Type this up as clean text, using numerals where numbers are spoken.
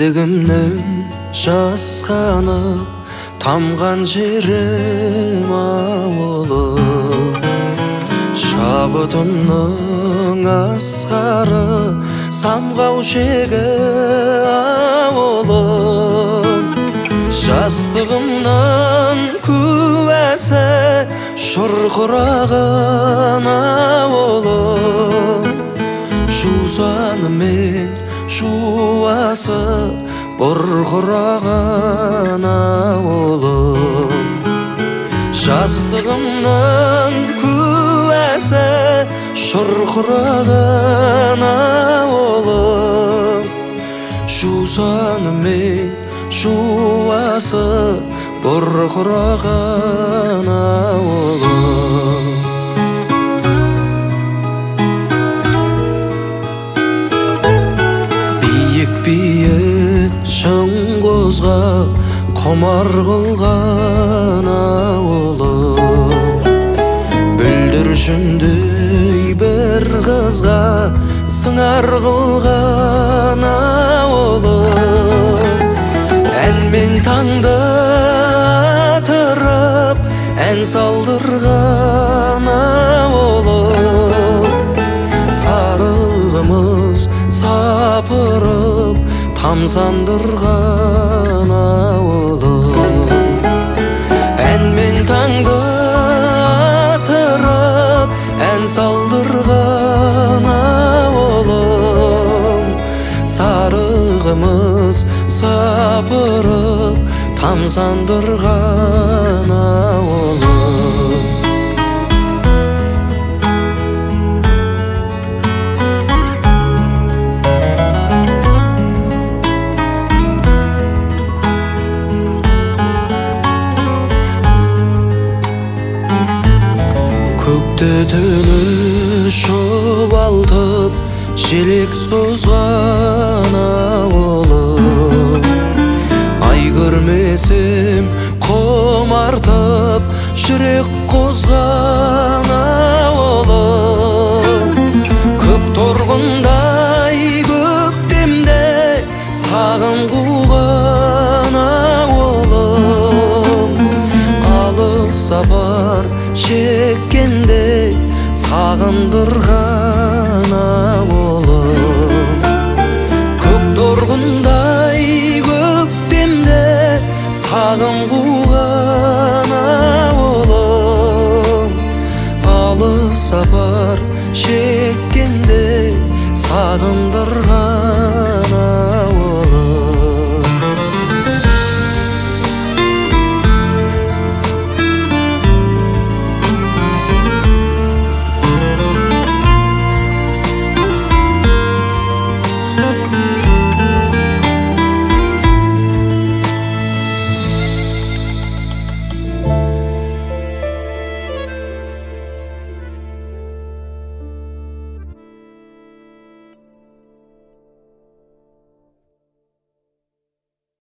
Кіндігімнің жасқанып тамған жерім ауылым, шабытымның асқары самғау шегі ауылым. Жастығымның куәсі шұрқыраған ауылым, жусаны мен жуасы бұрқыраған ауылым. Жастығымның куәсі шұрқыраған ауылым, жусаны мен жуасы бұрқыраған ауылым. Биік шың қозғап құмар қылған ауылым, бүлдіршіндей бір қызға сыңар қылған ауылым. Әнмен таңды атырып ән салдырған ауылым, сарығымыз сапырып тамсандырған ауылым. Әнмен таңды атырып ән салдырған ауылым, сарығымыз сапырып тамсандырған ауылым. Көкті түні шұбалтып желек созған ауылым, ай көрмесем құмартып жүрек қозған ауылым. Көк торғындай көктемде сағым қуған ауылым, алыс сапар шеккенде сағындырған ауылым. Көк торғындай көктемде сағым қуған ауылым, алыс сапар шеккенде сағындырған